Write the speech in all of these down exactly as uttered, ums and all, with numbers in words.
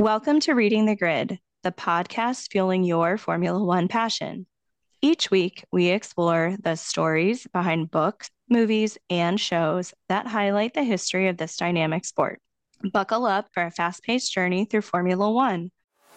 Welcome to Reading the Grid, the podcast fueling your Formula One passion. Each week, we explore the stories behind books, movies, and shows that highlight the history of this dynamic sport. Buckle up for a fast-paced journey through Formula One.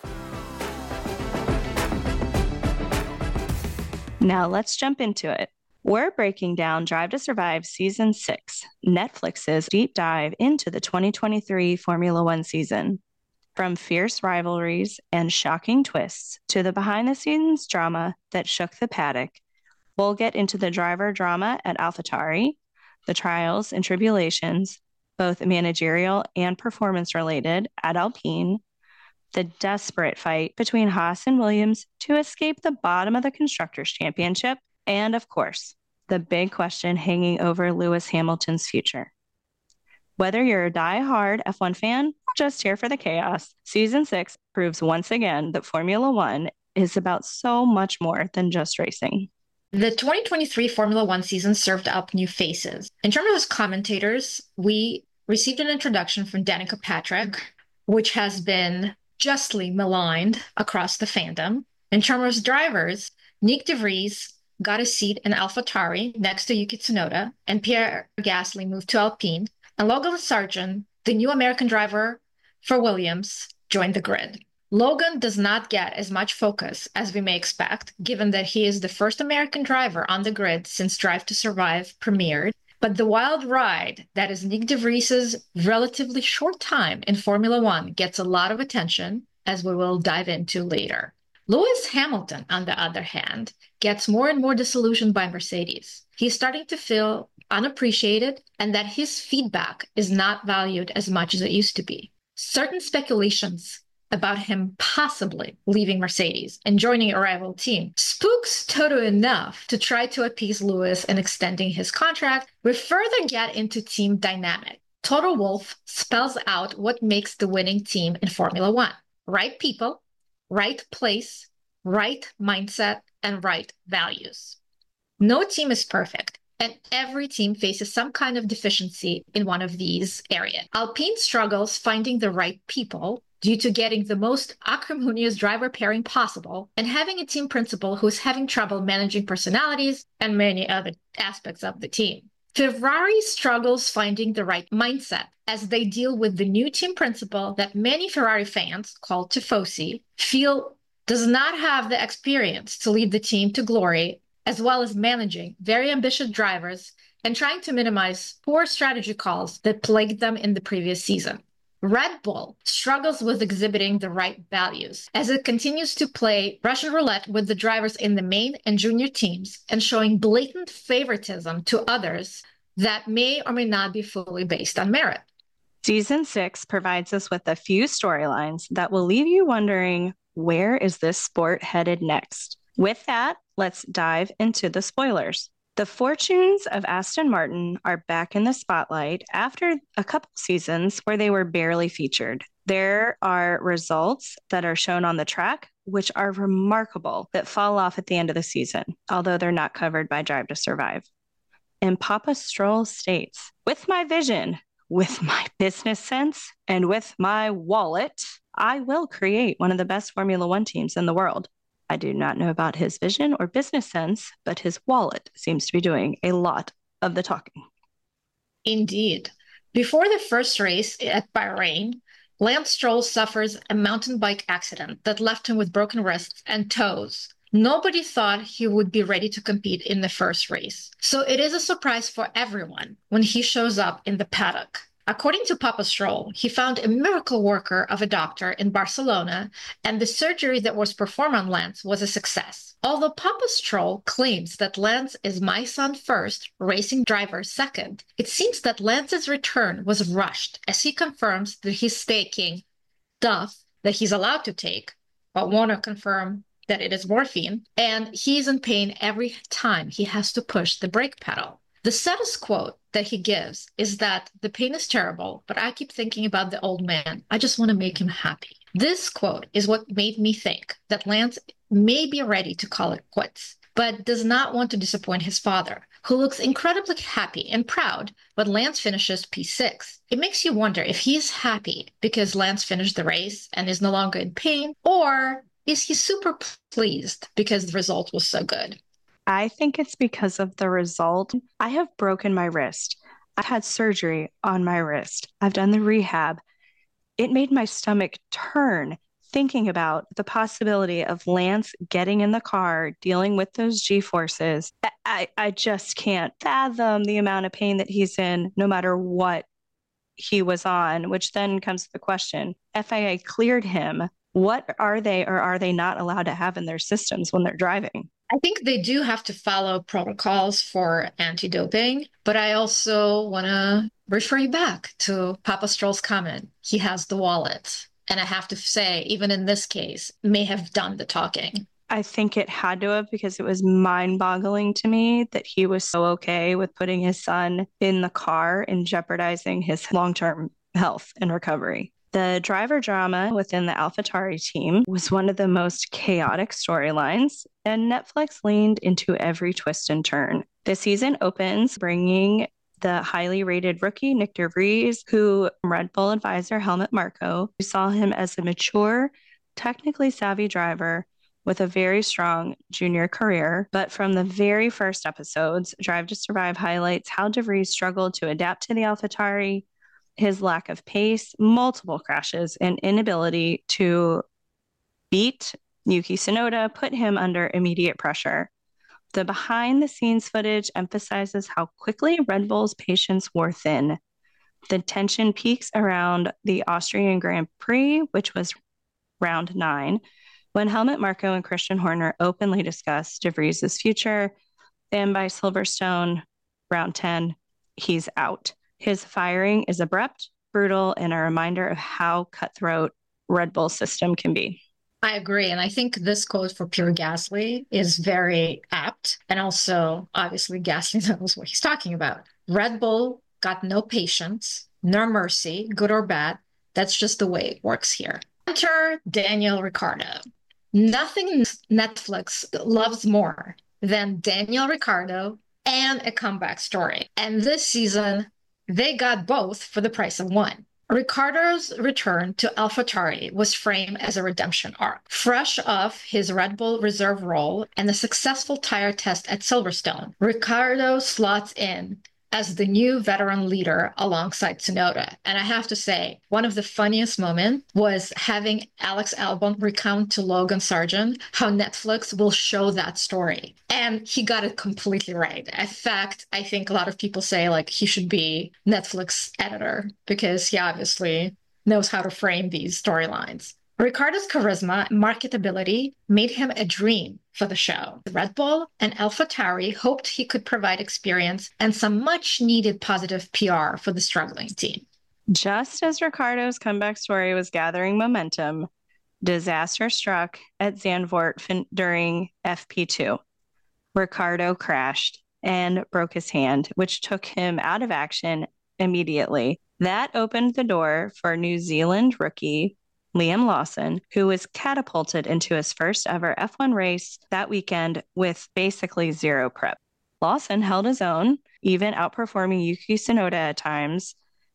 Now let's jump into it. We're breaking down Drive to Survive Season six, Netflix's deep dive into the twenty twenty-three Formula One season. From fierce rivalries and shocking twists to the behind-the-scenes drama that shook the paddock, we'll get into the driver drama at AlphaTauri, the trials and tribulations, both managerial and performance-related, at Alpine, the desperate fight between Haas and Williams to escape the bottom of the Constructors' Championship, and, of course, the big question hanging over Lewis Hamilton's future. Whether you're a die-hard F one fan or just here for the chaos, Season six proves once again that Formula One is about so much more than just racing. The twenty twenty-three Formula One season served up new faces. In terms of commentators, we received an introduction from Danica Patrick, which has been justly maligned across the fandom. In terms of drivers, Nyck de Vries got a seat in AlphaTauri next to Yuki Tsunoda, and Pierre Gasly moved to Alpine. And Logan Sargent, the new American driver for Williams, joined the grid. Logan does not get as much focus as we may expect, given that he is the first American driver on the grid since Drive to Survive premiered. But the wild ride that is Nyck de Vries' relatively short time in Formula One gets a lot of attention, as we will dive into later. Lewis Hamilton, on the other hand, gets more and more disillusioned by Mercedes. He's starting to feel unappreciated and that his feedback is not valued as much as it used to be. Certain speculations about him possibly leaving Mercedes and joining a rival team spooks Toto enough to try to appease Lewis in extending his contract. We further get into team dynamic. Toto Wolff spells out what makes the winning team in Formula One. Right people, right place, right mindset, and right values. No team is perfect, and every team faces some kind of deficiency in one of these areas. Alpine struggles finding the right people due to getting the most acrimonious driver pairing possible and having a team principal who's having trouble managing personalities and many other aspects of the team. Ferrari struggles finding the right mindset as they deal with the new team principal that many Ferrari fans, called Tifosi, feel does not have the experience to lead the team to glory, as well as managing very ambitious drivers and trying to minimize poor strategy calls that plagued them in the previous season. Red Bull struggles with exhibiting the right values as it continues to play Russian roulette with the drivers in the main and junior teams and showing blatant favoritism to others that may or may not be fully based on merit. Season six provides us with a few storylines that will leave you wondering, where is this sport headed next? With that, let's dive into the spoilers. The fortunes of Aston Martin are back in the spotlight after a couple seasons where they were barely featured. There are results that are shown on the track, which are remarkable, that fall off at the end of the season, although they're not covered by Drive to Survive. And Papa Stroll states, with my vision, with my business sense, and with my wallet, I will create one of the best Formula One teams in the world. I do not know about his vision or business sense, but his wallet seems to be doing a lot of the talking. Indeed. Before the first race at Bahrain, Lance Stroll suffers a mountain bike accident that left him with broken wrists and toes. Nobody thought he would be ready to compete in the first race. So it is a surprise for everyone when he shows up in the paddock. According to Papa Stroll, he found a miracle worker of a doctor in Barcelona, and the surgery that was performed on Lance was a success. Although Papa Stroll claims that Lance is my son first, racing driver second, it seems that Lance's return was rushed, as he confirms that he's taking stuff that he's allowed to take, but won't confirm that it is morphine, and he's in pain every time he has to push the brake pedal. The saddest quote that he gives is that the pain is terrible, but I keep thinking about the old man. I just want to make him happy. This quote is what made me think that Lance may be ready to call it quits. but does not want to disappoint his father, who looks incredibly happy and proud when Lance finishes P six. It makes you wonder if he's happy because Lance finished the race and is no longer in pain, or is he super pleased because the result was so good? I think it's because of the result. I have broken my wrist. I've had surgery on my wrist. I've done the rehab. It made my stomach turn thinking about the possibility of Lance getting in the car, dealing with those G-forces. I, I just can't fathom the amount of pain that he's in, no matter what he was on, which then comes to the question, F I A cleared him. What are they or are they not allowed to have in their systems when they're driving? I think they do have to follow protocols for anti-doping, but I also want to refer you back to Papa Stroll's comment. He has the wallet. And I have to say, even in this case, may have done the talking. I think it had to have, because it was mind-boggling to me that he was so okay with putting his son in the car and jeopardizing his long-term health and recovery. The driver drama within the AlphaTauri team was one of the most chaotic storylines, and Netflix leaned into every twist and turn. The season opens bringing the highly rated rookie, Nick de Vries, who Red Bull advisor Helmut Marko, who saw him as a mature, technically savvy driver with a very strong junior career. But from the very first episodes, Drive to Survive highlights how de Vries struggled to adapt to the AlphaTauri, his lack of pace, multiple crashes, and inability to beat Yuki Tsunoda put him under immediate pressure. The behind-the-scenes footage emphasizes how quickly Red Bull's patience wore thin. The tension peaks around the Austrian Grand Prix, which was round nine, when Helmut Marko and Christian Horner openly discuss de Vries' future, and by Silverstone, round ten, he's out. His firing is abrupt, brutal, and a reminder of how cutthroat Red Bull's system can be. I agree. And I think this quote for Pierre Gasly is very apt. And also, obviously, Gasly knows what he's talking about. Red Bull got no patience, no mercy, good or bad. That's just the way it works here. Enter Daniel Ricciardo. Nothing Netflix loves more than Daniel Ricciardo and a comeback story. And this season, they got both for the price of one. Ricciardo's return to AlphaTauri was framed as a redemption arc. Fresh off his Red Bull reserve role and the successful tire test at Silverstone, Ricciardo slots in as the new veteran leader alongside Tsunoda. And I have to say, one of the funniest moments was having Alex Albon recount to Logan Sargent how Netflix will show that story. And he got it completely right. In fact, I think a lot of people say like he should be Netflix editor because he obviously knows how to frame these storylines. Ricciardo's charisma and marketability made him a dream for the show. Red Bull and AlphaTauri hoped he could provide experience and some much-needed positive P R for the struggling team. Just as Ricciardo's comeback story was gathering momentum, disaster struck at Zandvoort fin- during F P two. Ricciardo crashed and broke his hand, which took him out of action immediately. That opened the door for New Zealand rookie Liam Lawson, who was catapulted into his first ever F one race that weekend with basically zero prep. Lawson held his own, even outperforming Yuki Tsunoda at times.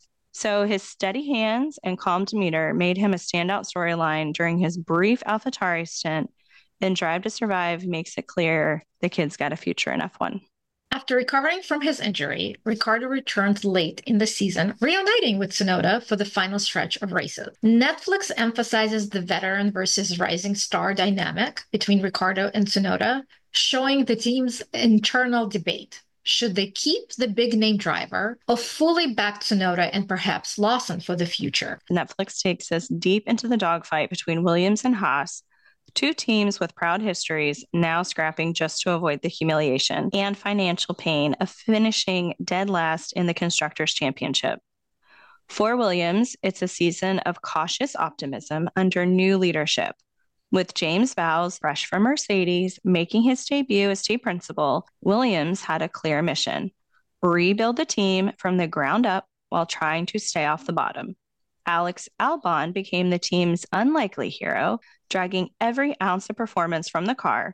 So his steady hands and calm demeanor made him a standout storyline during his brief AlphaTauri stint, and Drive to Survive makes it clear the kid's got a future in F one. After recovering from his injury, Ricciardo returned late in the season, reuniting with Tsunoda for the final stretch of races. Netflix emphasizes the veteran versus rising star dynamic between Ricciardo and Tsunoda, showing the team's internal debate. Should they keep the big-name driver or fully back Tsunoda and perhaps Lawson for the future? Netflix takes us deep into the dogfight between Williams and Haas, two teams with proud histories now scrapping just to avoid the humiliation and financial pain of finishing dead last in the Constructors' Championship. For Williams, it's a season of cautious optimism under new leadership. With James Vowles, fresh from Mercedes, making his debut as team principal, Williams had a clear mission: rebuild the team from the ground up while trying to stay off the bottom. Alex Albon became the team's unlikely hero, dragging every ounce of performance from the car,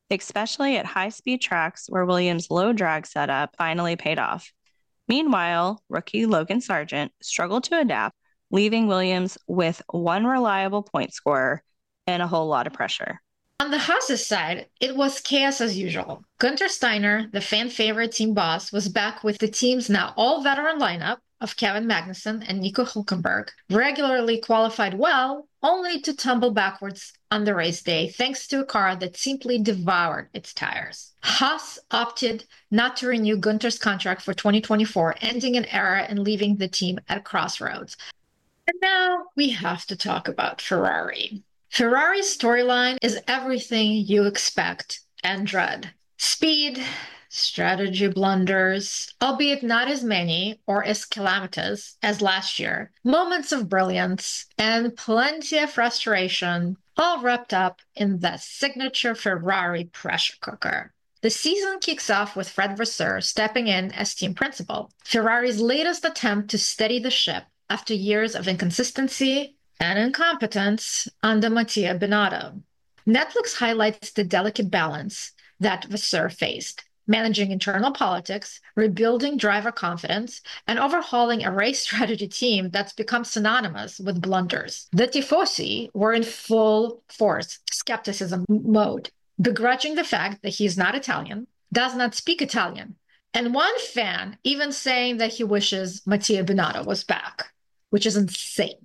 especially at high-speed tracks where Williams' low drag setup finally paid off. Meanwhile, rookie Logan Sargent struggled to adapt, leaving Williams with one reliable point scorer and a whole lot of pressure. On the Haas's side, it was chaos as usual. Gunther Steiner, the fan favorite team boss, was back with the team's now all-veteran lineup of Kevin Magnussen and Nico Hülkenberg, regularly qualified well, only to tumble backwards on the race day thanks to a car that simply devoured its tires. Haas opted not to renew Gunther's contract for twenty twenty-four, ending an era and leaving the team at a crossroads. And now we have to talk about Ferrari. Ferrari's storyline is everything you expect and dread. Speed, strategy blunders, albeit not as many or as calamitous as last year, moments of brilliance, and plenty of frustration, all wrapped up in the signature Ferrari pressure cooker. The season kicks off with Fred Vasseur stepping in as team principal, Ferrari's latest attempt to steady the ship after years of inconsistency and incompetence under Mattia Binotto. Netflix highlights the delicate balance that Vasseur faced, managing internal politics, rebuilding driver confidence, and overhauling a race strategy team that's become synonymous with blunders. The Tifosi were in full force skepticism mode, begrudging the fact that he's not Italian, does not speak Italian, and one fan even saying that he wishes Mattia Binotto was back, which is insane.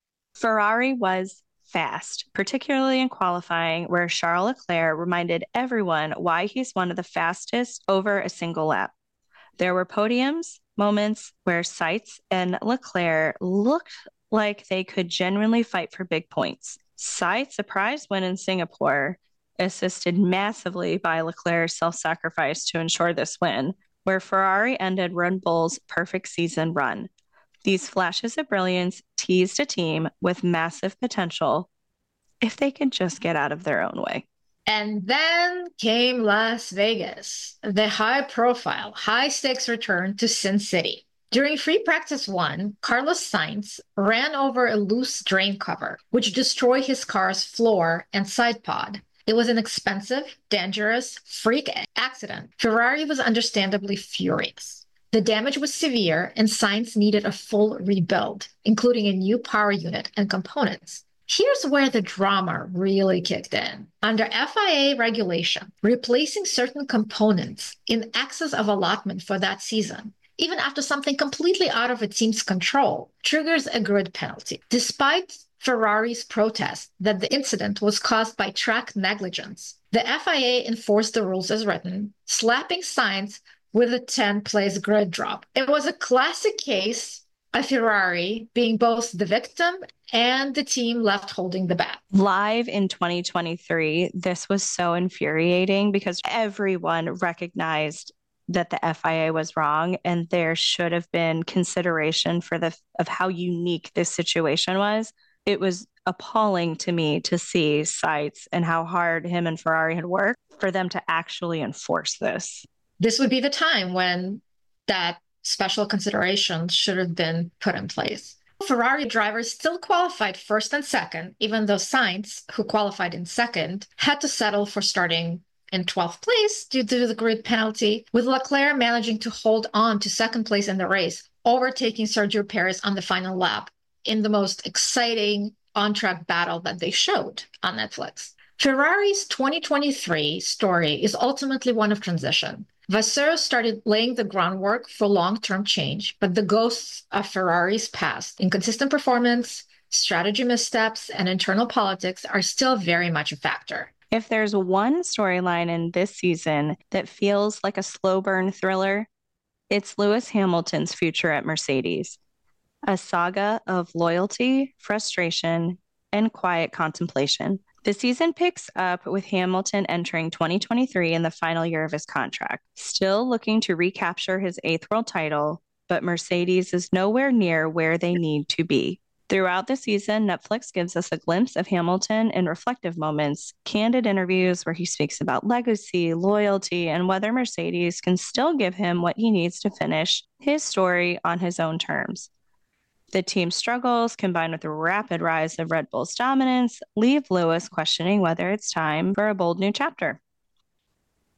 Ferrari was fast, particularly in qualifying, where Charles Leclerc reminded everyone why he's one of the fastest over a single lap. There were podiums, moments where Sainz and Leclerc looked like they could genuinely fight for big points. Sainz surprise win in Singapore, assisted massively by Leclerc's self-sacrifice to ensure this win, where Ferrari ended Red Bull's perfect season run. These flashes of brilliance teased a team with massive potential if they could just get out of their own way. And then came Las Vegas, the high-profile, high-stakes return to Sin City. During free practice one, Carlos Sainz ran over a loose drain cover, which destroyed his car's floor and side pod. It was an expensive, dangerous, freak accident. Ferrari was understandably furious. The damage was severe, and Sainz needed a full rebuild, including a new power unit and components. Here's where the drama really kicked in. Under F I A regulation, replacing certain components in excess of allotment for that season, even after something completely out of a team's control, triggers a grid penalty. Despite Ferrari's protest that the incident was caused by track negligence, the F I A enforced the rules as written, slapping Sainz with a ten-place grid drop. It was a classic case of Ferrari being both the victim and the team left holding the bag. Live in twenty twenty-three, this was so infuriating because everyone recognized that the F I A was wrong and there should have been consideration for the of how unique this situation was. It was appalling to me to see Sainz and how hard him and Ferrari had worked for them to actually enforce this. This would be the time when that special consideration should have been put in place. Ferrari drivers still qualified first and second, even though Sainz, who qualified in second, had to settle for starting in twelfth place due to the grid penalty, with Leclerc managing to hold on to second place in the race, overtaking Sergio Perez on the final lap in the most exciting on-track battle that they showed on Netflix. Ferrari's twenty twenty-three story is ultimately one of transition. Vasseur started laying the groundwork for long-term change, but the ghosts of Ferrari's past, inconsistent performance, strategy missteps, and internal politics are still very much a factor. If there's one storyline in this season that feels like a slow burn thriller, it's Lewis Hamilton's future at Mercedes. A saga of loyalty, frustration, and quiet contemplation. The season picks up with Hamilton entering twenty twenty-three in the final year of his contract, still looking to recapture his eighth world title, but Mercedes is nowhere near where they need to be. Throughout the season, Netflix gives us a glimpse of Hamilton in reflective moments, candid interviews where he speaks about legacy, loyalty, and whether Mercedes can still give him what he needs to finish his story on his own terms. The team's struggles, combined with the rapid rise of Red Bull's dominance, leave Lewis questioning whether it's time for a bold new chapter.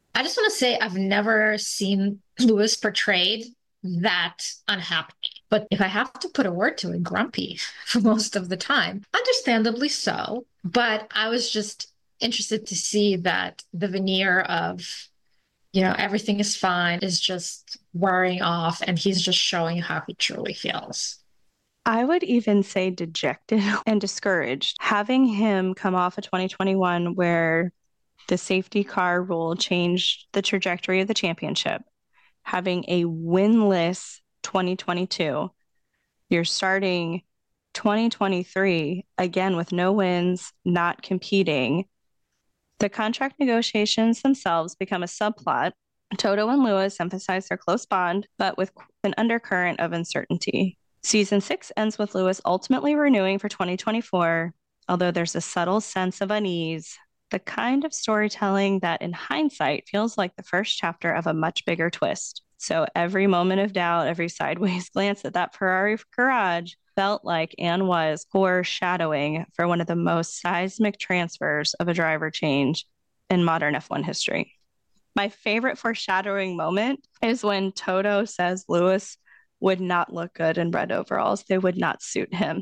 I just want to say I've never seen Lewis portrayed that unhappy. But if I have to put a word to it, grumpy for most of the time, understandably so. But I was just interested to see that the veneer of, you know, everything is fine is just wearing off and he's just showing how he truly feels. I would even say dejected and discouraged. Having him come off of twenty twenty-one where the safety car rule changed the trajectory of the championship, having a winless twenty twenty-two, you're starting twenty twenty-three again with no wins, not competing. The contract negotiations themselves become a subplot. Toto and Lewis emphasize their close bond, but with an undercurrent of uncertainty. Season six ends with Lewis ultimately renewing for twenty twenty-four, although there's a subtle sense of unease, the kind of storytelling that in hindsight feels like the first chapter of a much bigger twist. So every moment of doubt, every sideways glance at that Ferrari garage felt like and was foreshadowing for one of the most seismic transfers of a driver change in modern F one history. My favorite foreshadowing moment is when Toto says Lewis would not look good in red overalls. They would not suit him.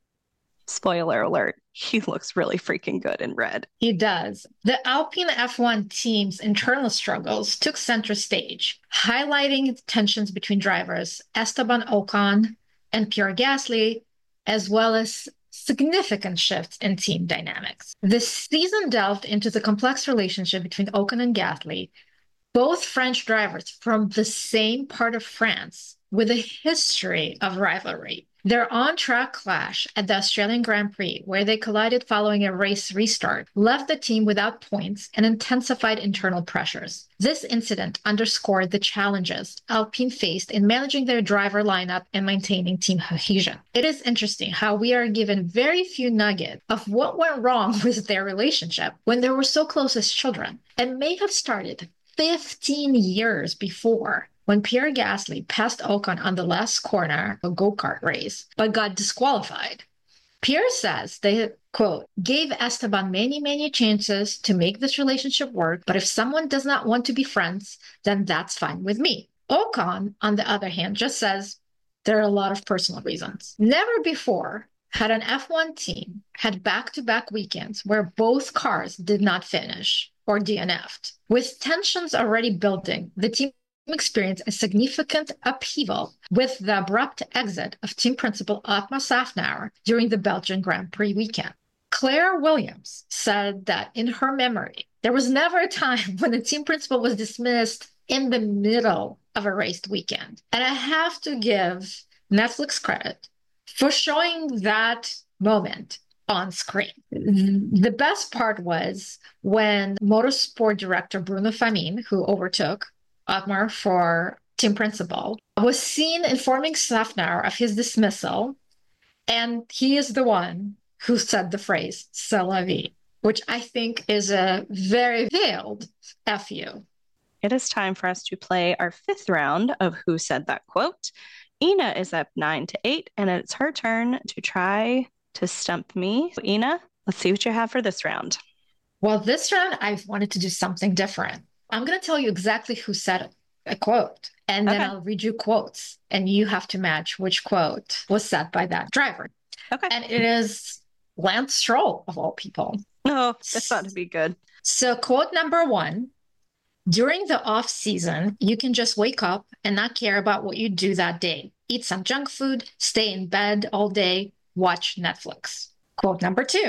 Spoiler alert, he looks really freaking good in red. He does. The Alpine F one team's internal struggles took center stage, highlighting tensions between drivers Esteban Ocon and Pierre Gasly, as well as significant shifts in team dynamics. The season delved into the complex relationship between Ocon and Gasly, both French drivers from the same part of France with a history of rivalry. Their on-track clash at the Australian Grand Prix, where they collided following a race restart, left the team without points and intensified internal pressures. This incident underscored the challenges Alpine faced in managing their driver lineup and maintaining team cohesion. It is interesting how we are given very few nuggets of what went wrong with their relationship when they were so close as children, and may have started fifteen years before, when Pierre Gasly passed Ocon on the last corner of a go-kart race, but got disqualified. Pierre says they, quote, gave Esteban many, many chances to make this relationship work, but if someone does not want to be friends, then that's fine with me. Ocon, on the other hand, just says there are a lot of personal reasons. Never before had an F one team had back-to-back weekends where both cars did not finish or D N F'd. With tensions already building, the team experienced a significant upheaval with the abrupt exit of team principal Otmar Szafnauer during the Belgian Grand Prix weekend. Claire Williams said that in her memory, there was never a time when the team principal was dismissed in the middle of a raced weekend. And I have to give Netflix credit for showing that moment on screen. The best part was when motorsport director Bruno Famin, who overtook Otmar for team principal, was seen informing Szafnauer of his dismissal, and he is the one who said the phrase "c'est la vie," which I think is a very veiled F U. It is time for us to play our fifth round of Who Said That Quote. Ina is up nine to eight, and it's her turn to try to stump me. So Ina, let's see what you have for this round. Well, this round, I wanted to do something different. I'm going to tell you exactly who said a quote, and then okay. I'll read you quotes, and you have to match which quote was said by that driver. Okay. And it is Lance Stroll, of all people. Oh, that's ought to be good. So quote number one, during the off season, you can just wake up and not care about what you do that day. Eat some junk food, stay in bed all day, watch Netflix. Quote number two,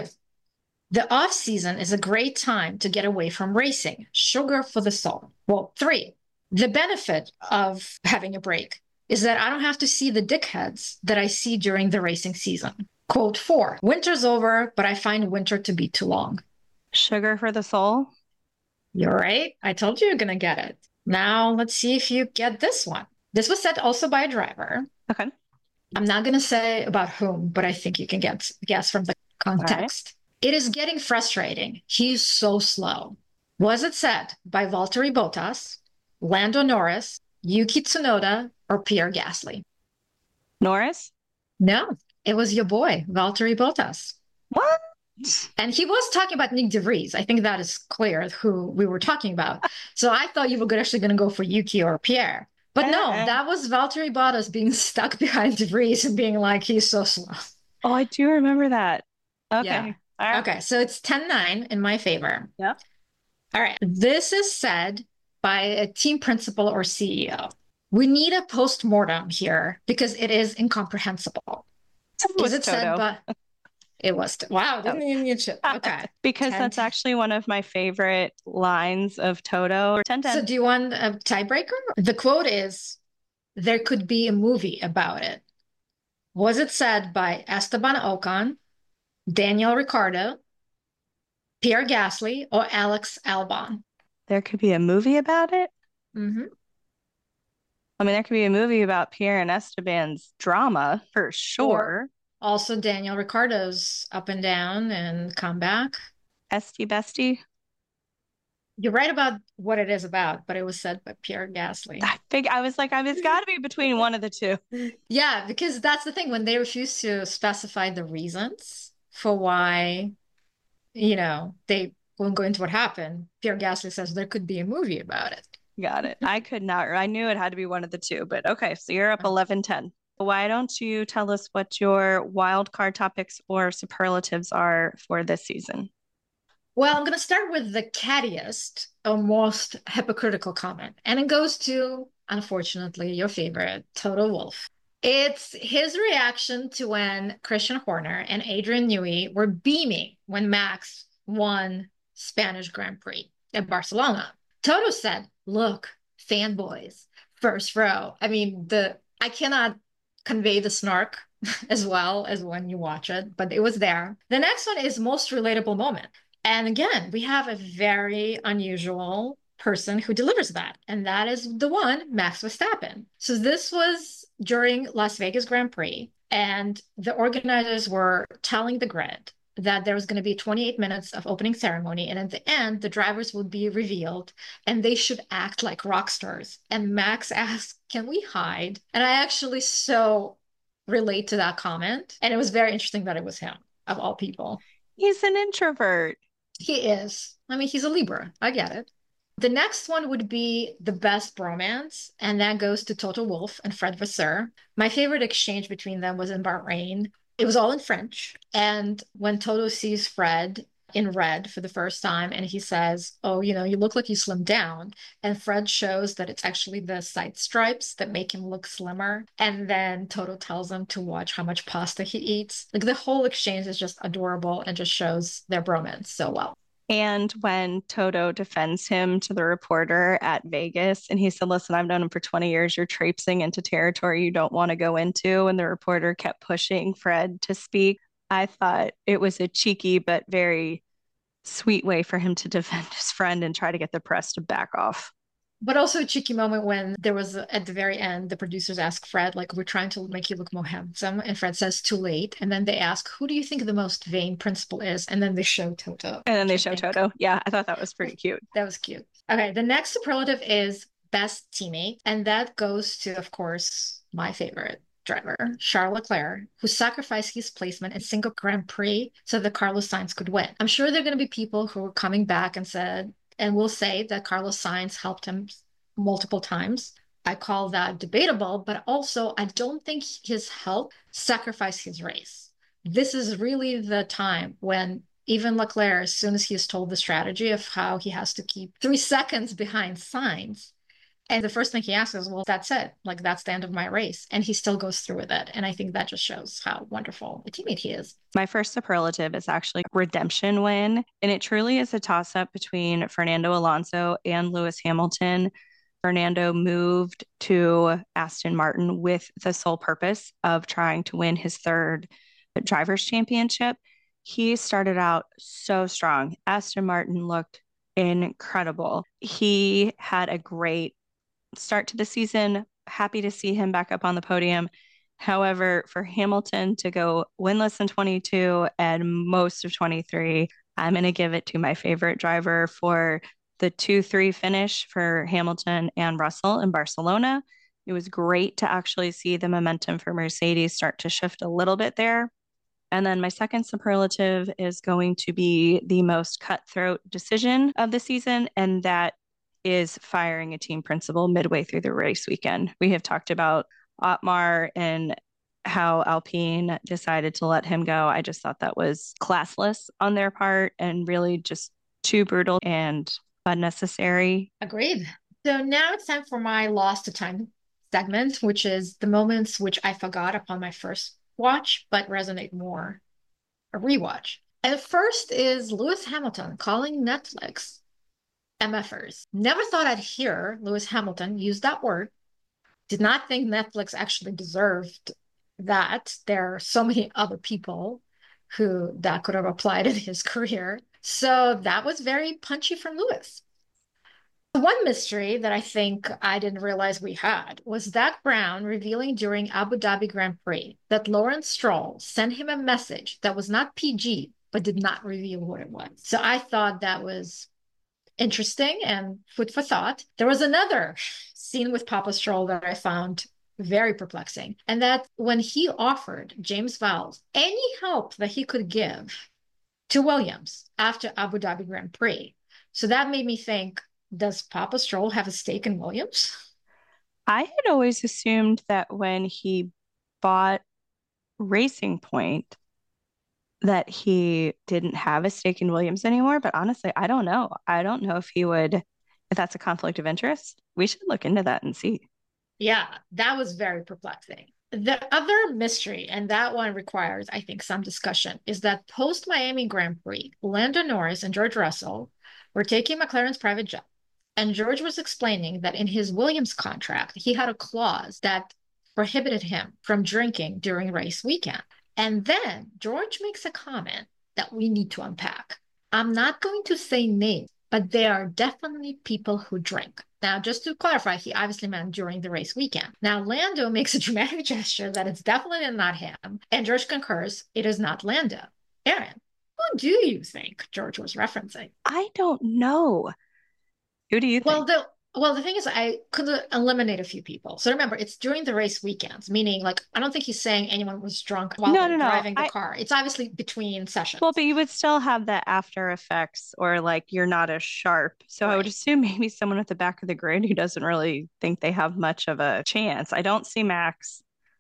the off season is a great time to get away from racing. Sugar for the soul. Well, three, the benefit of having a break is that I don't have to see the dickheads that I see during the racing season. Quote four, winter's over, but I find winter to be too long. Sugar for the soul. You're right. I told you you're going to get it. Now let's see if you get this one. This was said also by a driver. Okay. I'm not going to say about whom, but I think you can get guess from the context. It is getting frustrating. He's so slow. Was it said by Valtteri Bottas, Lando Norris, Yuki Tsunoda, or Pierre Gasly? Norris? No, it was your boy, Valtteri Bottas. What? And he was talking about Nick DeVries. I think that is clear who we were talking about. So I thought you were actually going to go for Yuki or Pierre. But no, that was Valtteri Bottas being stuck behind DeVries and being like, he's so slow. Oh, I do remember that. Okay. Yeah. All right. Okay, so it's ten nine in my favor. Yeah. All right. This is said by a team principal or C E O. We need a post-mortem here because it is incomprehensible. Is it Toto. said by... It was. Wow. Didn't even you chip. Okay. Because ten, that's actually one of my favorite lines of Toto. ten, ten. So do you want a tiebreaker? The quote is, there could be a movie about it. Was it said by Esteban Ocon, Daniel Ricciardo, Pierre Gasly, or Alex Albon? There could be a movie about it? Mm-hmm. I mean, there could be a movie about Pierre and Esteban's drama, for sure. Or also Daniel Ricciardo's up and down and comeback. Esty Bestie. You're right about what it is about, but it was said by Pierre Gasly. I think I was like, I mean, it's got to be between one of the two. Yeah, because that's the thing. When they refuse to specify the reasons for why, you know, they won't go into what happened, Pierre Gasly says there could be a movie about it. Got it. I could not. I knew it had to be one of the two, but okay. So you're up eleven ten. Why don't you tell us what your wild card topics or superlatives are for this season? Well, I'm going to start with the cattiest or most hypocritical comment. And it goes to, unfortunately, your favorite, Toto Wolff. It's his reaction to when Christian Horner and Adrian Newey were beaming when Max won Spanish Grand Prix at Barcelona. Toto said, look, fanboys, first row. I mean, the I cannot convey the snark as well as when you watch it, but it was there. The next one is most relatable moment. And again, we have a very unusual person who delivers that, and that is the one, Max Verstappen. So this was during Las Vegas Grand Prix, and the organizers were telling the grid that there was going to be twenty-eight minutes of opening ceremony, and at the end, the drivers would be revealed, and they should act like rock stars. And Max asked, can we hide? And I actually so relate to that comment, and it was very interesting that it was him, of all people. He's an introvert. He is. I mean, he's a Libra. I get it. The next one would be the best bromance, and that goes to Toto Wolff and Fred Vasseur. My favorite exchange between them was in Bahrain. It was all in French. And when Toto sees Fred in red for the first time, and he says, oh, you know, you look like you slimmed down. And Fred shows that it's actually the side stripes that make him look slimmer. And then Toto tells him to watch how much pasta he eats. Like the whole exchange is just adorable and just shows their bromance so well. And when Toto defends him to the reporter at Vegas, and he said, listen, I've known him for twenty years. You're traipsing into territory you don't want to go into. And the reporter kept pushing Fred to speak. I thought it was a cheeky but very sweet way for him to defend his friend and try to get the press to back off. But also a cheeky moment when there was, a, at the very end, the producers ask Fred, like, we're trying to make you look more handsome. And Fred says, too late. And then they ask, who do you think the most vain principal is? And then they show Toto. And then they show Toto. Yeah, I thought that was pretty cute. That was cute. Okay, the next superlative is best teammate. And that goes to, of course, my favorite driver, Charles Leclerc, who sacrificed his placement in single Grand Prix so that Carlos Sainz could win. I'm sure there are going to be people who are coming back and said, and will say that Carlos Sainz helped him multiple times. I call that debatable, but also I don't think his help sacrificed his race. This is really the time when even Leclerc, as soon as he is told the strategy of how he has to keep three seconds behind Sainz, and the first thing he asks is, well, that's it. Like, that's the end of my race. And he still goes through with it. And I think that just shows how wonderful a teammate he is. My first superlative is actually redemption win. And it truly is a toss-up between Fernando Alonso and Lewis Hamilton. Fernando moved to Aston Martin with the sole purpose of trying to win his third driver's championship. He started out so strong. Aston Martin looked incredible. He had a great start to the season. Happy to see him back up on the podium. However, for Hamilton to go winless in twenty-two and most of twenty-three, I'm going to give it to my favorite driver for the two three finish for Hamilton and Russell in Barcelona. It was great to actually see the momentum for Mercedes start to shift a little bit there. And then my second superlative is going to be the most cutthroat decision of the season, and that is firing a team principal midway through the race weekend. We have talked about Otmar and how Alpine decided to let him go. I just thought that was classless on their part and really just too brutal and unnecessary. Agreed. So now it's time for my lost to time segment, which is the moments which I forgot upon my first watch, but resonate more a rewatch. And the first is Lewis Hamilton calling Netflix MFers. Never thought I'd hear Lewis Hamilton use that word. Did not think Netflix actually deserved that. There are so many other people who that could have applied in his career. So that was very punchy from Lewis. One mystery that I think I didn't realize we had was Zak Brown revealing during Abu Dhabi Grand Prix that Lawrence Stroll sent him a message that was not P G, but did not reveal what it was. So I thought that was interesting and food for thought. There was another scene with Papa Stroll that I found very perplexing, and that when he offered James Vowles any help that he could give to Williams after Abu Dhabi Grand Prix. So that made me think, does Papa Stroll have a stake in Williams? I had always assumed that when he bought Racing Point, that he didn't have a stake in Williams anymore. But honestly, I don't know. I don't know if he would, if that's a conflict of interest. We should look into that and see. Yeah, that was very perplexing. The other mystery, and that one requires, I think, some discussion, is that post Miami Grand Prix, Lando Norris and George Russell were taking McLaren's private jet. And George was explaining that in his Williams contract, he had a clause that prohibited him from drinking during race weekend. And then George makes a comment that we need to unpack. I'm not going to say names, but there are definitely people who drink. Now, just to clarify, he obviously meant during the race weekend. Now, Lando makes a dramatic gesture that it's definitely not him. And George concurs, it is not Lando. Erin, who do you think George was referencing? I don't know. Who do you think? Well, the well, the thing is, I could eliminate a few people. So remember, it's during the race weekends, meaning like I don't think he's saying anyone was drunk while No, they're no, no. driving the I- car. It's obviously between sessions. Well, but you would still have the after effects, or like you're not as sharp. So I would Right. assume maybe someone at the back of the grid who doesn't really think they have much of a chance. I don't see Max.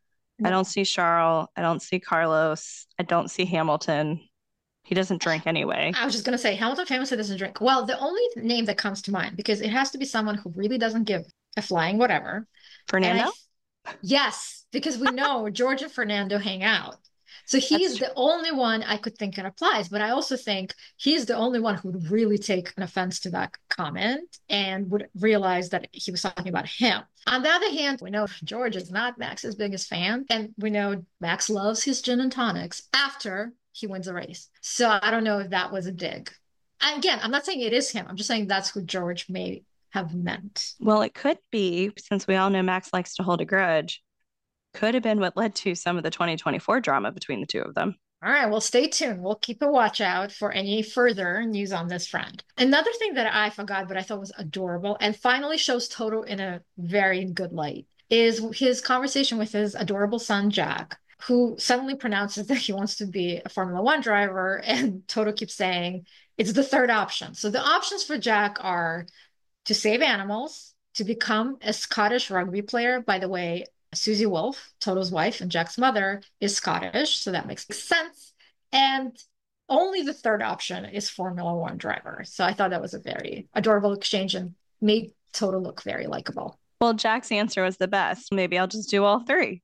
I No. don't see Charles. I don't see Carlos. I don't see Hamilton. He doesn't drink anyway. I was just gonna say Hamilton famously doesn't drink. Well, the only name that comes to mind, because it has to be someone who really doesn't give a flying whatever. And Fernando? I, yes, because we know George and Fernando hang out. So he's That's the only one I could think it applies. But I also think he's the only one who would really take an offense to that comment and would realize that he was talking about him. On the other hand, we know George is not Max's biggest fan. And we know Max loves his gin and tonics after he wins a race. So I don't know if that was a dig. And again, I'm not saying it is him. I'm just saying that's who George may have meant. Well, it could be, since we all know Max likes to hold a grudge, could have been what led to some of the twenty twenty-four drama between the two of them. All right, well, stay tuned. We'll keep a watch out for any further news on this front. Another thing that I forgot, but I thought was adorable and finally shows Toto in a very good light, is his conversation with his adorable son, Jack, who suddenly pronounces that he wants to be a Formula One driver. And Toto keeps saying it's the third option. So the options for Jack are to save animals, to become a Scottish rugby player. By the way, Susie Wolff, Toto's wife and Jack's mother, is Scottish, so that makes sense. And only the third option is Formula One driver. So I thought that was a very adorable exchange and made Toto look very likable. Well, Jack's answer was the best. Maybe I'll just do all three.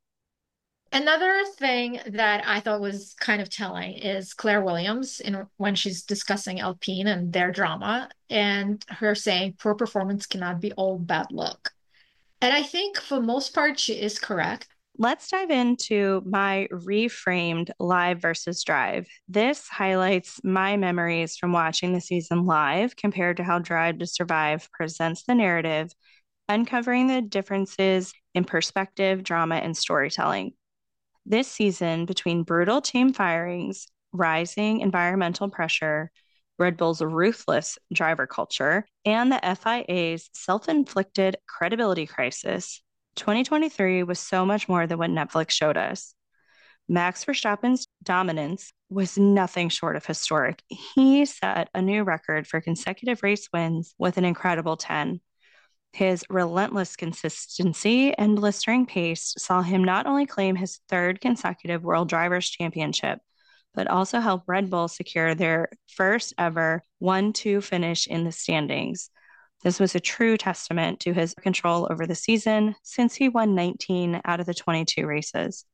Another thing that I thought was kind of telling is Claire Williams in when she's discussing Alpine and their drama, and her saying poor performance cannot be all bad luck. And I think for most part, she is correct. Let's dive into my reframed live versus drive. This highlights my memories from watching the season live compared to how Drive to Survive presents the narrative, uncovering the differences in perspective, drama, and storytelling. This season, between brutal team firings, rising environmental pressure, Red Bull's ruthless driver culture, and the F I A's self-inflicted credibility crisis, twenty twenty-three was so much more than what Netflix showed us. Max Verstappen's dominance was nothing short of historic. He set a new record for consecutive race wins with an incredible ten. His relentless consistency and blistering pace saw him not only claim his third consecutive World Drivers' Championship, but also help Red Bull secure their first ever one two finish in the standings. This was a true testament to his control over the season since he won nineteen out of the twenty-two races.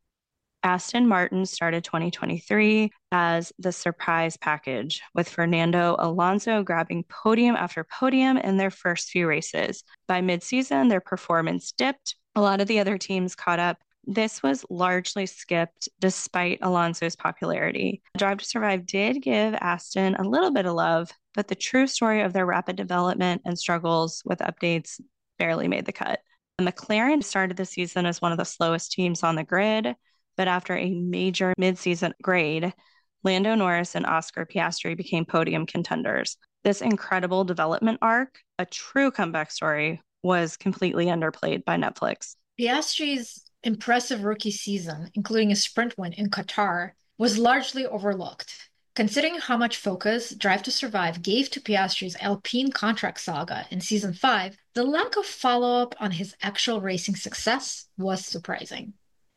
Aston Martin started twenty twenty-three as the surprise package, with Fernando Alonso grabbing podium after podium in their first few races. By midseason, their performance dipped. A lot of the other teams caught up. This was largely skipped despite Alonso's popularity. Drive to Survive did give Aston a little bit of love, but the true story of their rapid development and struggles with updates barely made the cut. McLaren started the season as one of the slowest teams on the grid, but after a major midseason grade, Lando Norris and Oscar Piastri became podium contenders. This incredible development arc, a true comeback story, was completely underplayed by Netflix. Piastri's impressive rookie season, including a sprint win in Qatar, was largely overlooked. Considering how much focus Drive to Survive gave to Piastri's Alpine contract saga in season five, the lack of follow-up on his actual racing success was surprising.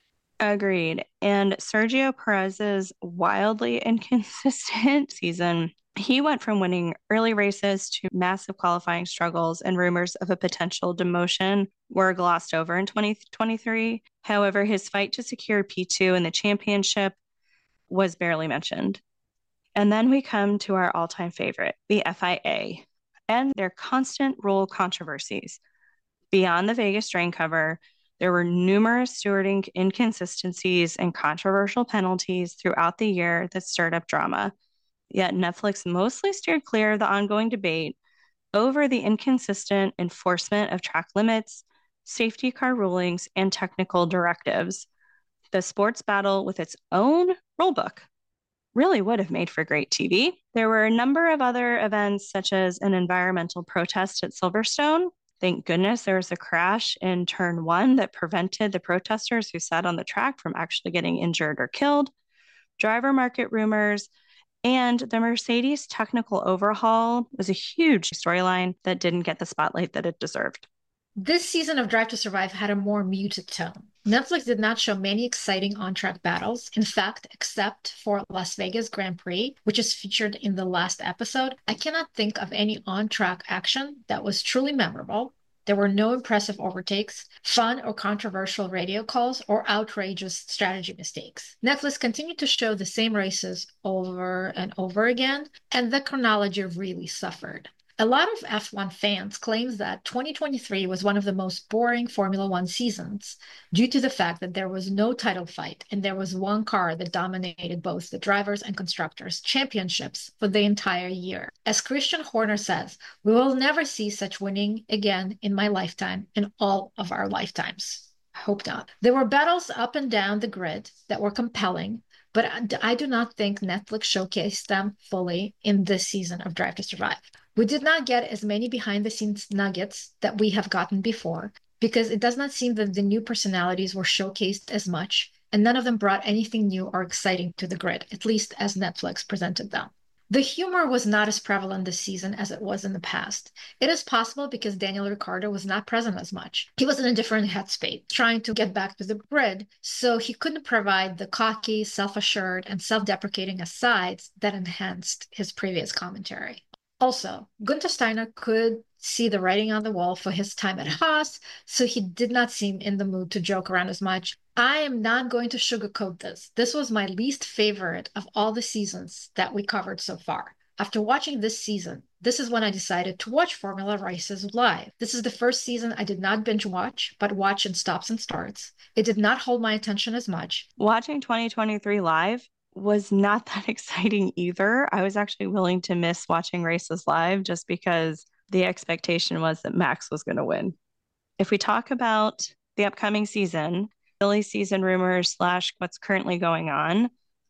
Agreed. And Sergio Perez's wildly inconsistent season, he went from winning early races to massive qualifying struggles, and rumors of a potential demotion were glossed over in twenty twenty-three. However, his fight to secure P two in the championship was barely mentioned. And then we come to our all-time favorite, the F I A, and their constant rule controversies. Beyond the Vegas rain cover, there were numerous stewarding inconsistencies and controversial penalties throughout the year that stirred up drama. Yet Netflix mostly steered clear of the ongoing debate over the inconsistent enforcement of track limits, safety car rulings, and technical directives. The sports battle with its own rulebook really would have made for great T V. There were a number of other events, such as an environmental protest at Silverstone. Thank goodness there was a crash in turn one that prevented the protesters who sat on the track from actually getting injured or killed. Driver market rumors and the Mercedes technical overhaul was a huge storyline that didn't get the spotlight that it deserved. This season of Drive to Survive had a more muted tone. Netflix did not show many exciting on-track battles. In fact, except for Las Vegas Grand Prix, which is featured in the last episode, I cannot think of any on-track action that was truly memorable. There were no impressive overtakes, fun or controversial radio calls, or outrageous strategy mistakes. Netflix continued to show the same races over and over again, and the chronology really suffered. A lot of F one fans claims that twenty twenty-three was one of the most boring Formula One seasons due to the fact that there was no title fight and there was one car that dominated both the drivers and constructors championships for the entire year. As Christian Horner says, we will never see such winning again in my lifetime, in all of our lifetimes. I hope not. There were battles up and down the grid that were compelling, but I do not think Netflix showcased them fully in this season of Drive to Survive. We did not get as many behind-the-scenes nuggets that we have gotten before, because it does not seem that the new personalities were showcased as much, and none of them brought anything new or exciting to the grid, at least as Netflix presented them. The humor was not as prevalent this season as it was in the past. It is possible because Daniel Ricciardo was not present as much. He was in a different headspace, trying to get back to the grid, so he couldn't provide the cocky, self-assured, and self-deprecating asides that enhanced his previous commentary. Also, Gunther Steiner could see the writing on the wall for his time at Haas, so he did not seem in the mood to joke around as much. I am not going to sugarcoat this. This was my least favorite of all the seasons that we covered so far. After watching this season, this is when I decided to watch Formula Races live. This is the first season I did not binge watch, but watch in stops and starts. It did not hold my attention as much. Watching twenty twenty-three live was not that exciting either. I was actually willing to miss watching races live just because the expectation was that Max was going to win. If we talk about the upcoming season, early season rumors slash what's currently going on,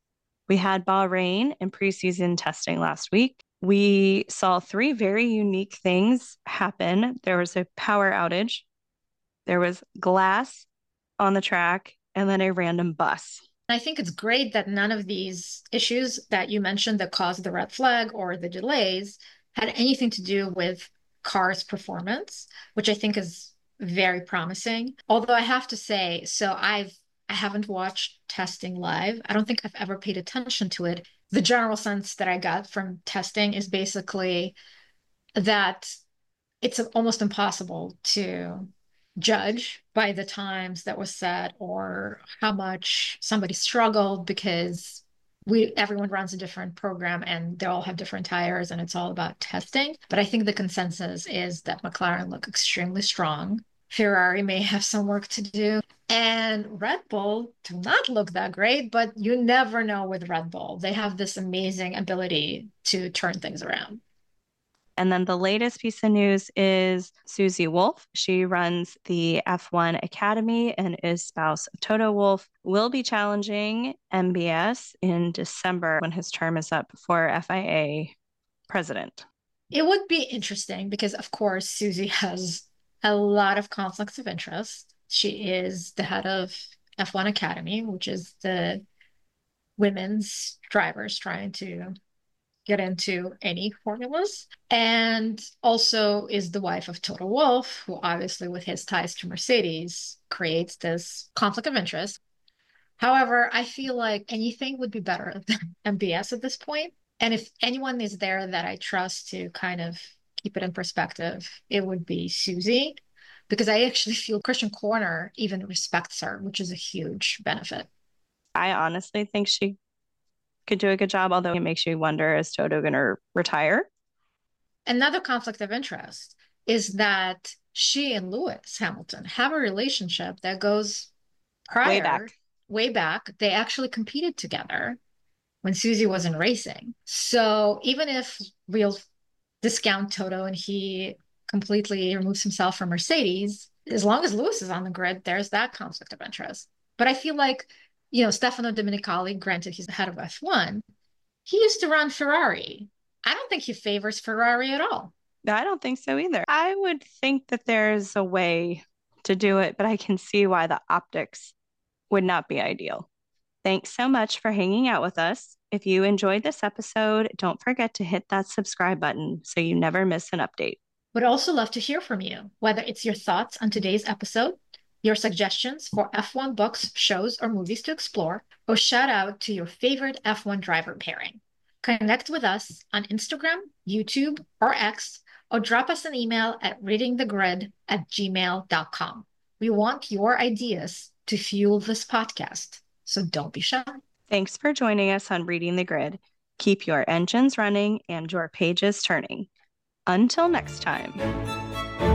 we had Bahrain and preseason testing last week. We saw three very unique things happen. There was a power outage, there was glass on the track, and then a random bus. I think it's great that none of these issues that you mentioned that caused the red flag or the delays had anything to do with car's performance, which I think is very promising. Although I have to say, so I've I haven't watched testing live. I don't think I've ever paid attention to it. The general sense that I got from testing is basically that it's almost impossible to judge by the times that was set or how much somebody struggled because we everyone runs a different program and they all have different tires and it's all about testing. But I think the consensus is that McLaren look extremely strong. Ferrari may have some work to do. And Red Bull do not look that great, but you never know with Red Bull. They have this amazing ability to turn things around. And then the latest piece of news is Susie Wolff. She runs the F one Academy and is spouse of Toto Wolff. Will be challenging M B S in December when his term is up for F I A president. It would be interesting because, of course, Susie has a lot of conflicts of interest. She is the head of F one Academy, which is the women's drivers trying to get into any formulas, and also is the wife of Toto Wolff, who obviously with his ties to Mercedes creates this conflict of interest. However, I feel like anything would be better than M B S at this point. And if anyone is there that I trust to kind of keep it in perspective, it would be Susie, because I actually feel Christian Horner even respects her, which is a huge benefit. I honestly think she could do a good job, although it makes you wonder, is Toto going to retire? Another conflict of interest is that she and Lewis Hamilton have a relationship that goes prior, way back. Way back. They actually competed together when Susie wasn't racing. So even if we'll discount Toto and he completely removes himself from Mercedes, as long as Lewis is on the grid, there's that conflict of interest. But I feel like, you know, Stefano Domenicali, granted he's the head of F one, he used to run Ferrari. I don't think he favors Ferrari at all. No, I don't think so either. I would think that there's a way to do it, but I can see why the optics would not be ideal. Thanks so much for hanging out with us. If you enjoyed this episode, don't forget to hit that subscribe button so you never miss an update. Would also love to hear from you, whether it's your thoughts on today's episode, your suggestions for F one books, shows, or movies to explore, or shout out to your favorite F one driver pairing. Connect with us on Instagram, YouTube, or X, or drop us an email at readingthegrid at gmail dot com. We want your ideas to fuel this podcast, so don't be shy. Thanks for joining us on Reading the Grid. Keep your engines running and your pages turning. Until next time.